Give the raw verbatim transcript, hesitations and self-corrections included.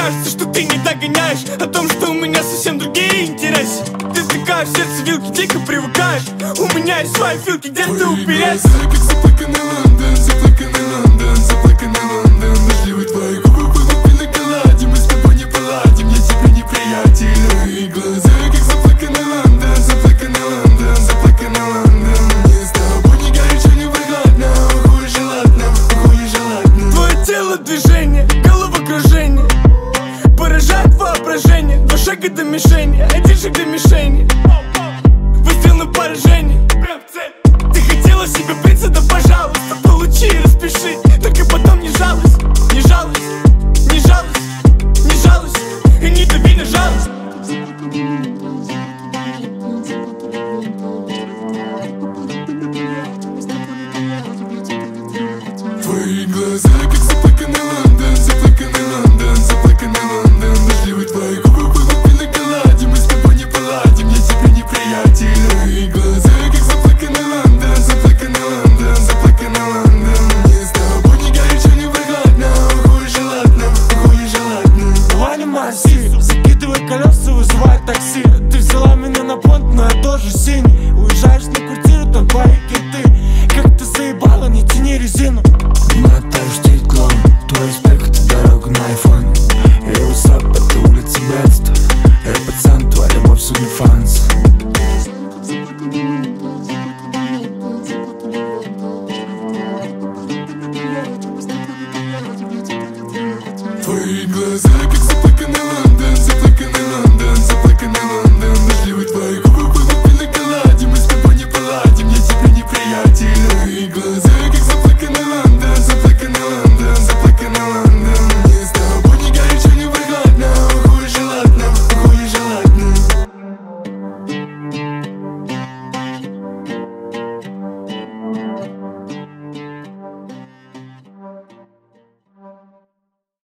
кажется, что ты не догоняешь, о том, что у меня совсем другие интересы. Ты втыкаешь в сердце вилки, дико привыкаешь. У меня есть свои филки, где ты упереться. Твои глаза, как заплаканный Лондон, заплаканный Лондон, заплаканный Лондон. Дождливые твои губы будут пиноколаде, мы с тобой не поладим, я тебе неприятель. Твои глаза, как заплаканный Лондон, заплаканный Лондон, заплаканный Лондон. Мне с тобой ни горячо, ни прохладно, хуй желательно, хуй желательно. Твое тело движение, головокружение поражает воображение. Два шага до мишени, один шаг до мишени. Выстрел на поражение, прям в цель. Ты хотела себе принца, да пожалуйста, получи и распиши. Только потом не жалуйся, не жалуйся, не жалуйся, не жалуйся. И не дави на жалость. Твои глаза, как заплаканный Лондон, заплаканный Лондон, заплаканный Лондон. Дождливые твои губы будут пиноколаде, мы с тобой не поладим, я тебе неприятель. Твои глаза, как заплаканный Лондон, заплаканный Лондон, заплаканный Лондон. Мне с тобой ни горячо, ни прохладно, хуй желательно, хуй желательно. Ваня массив, закидывай колеса, вызывай такси. Ты взяла меня на понт, но я тоже синий. Уезжаешь на квартиру.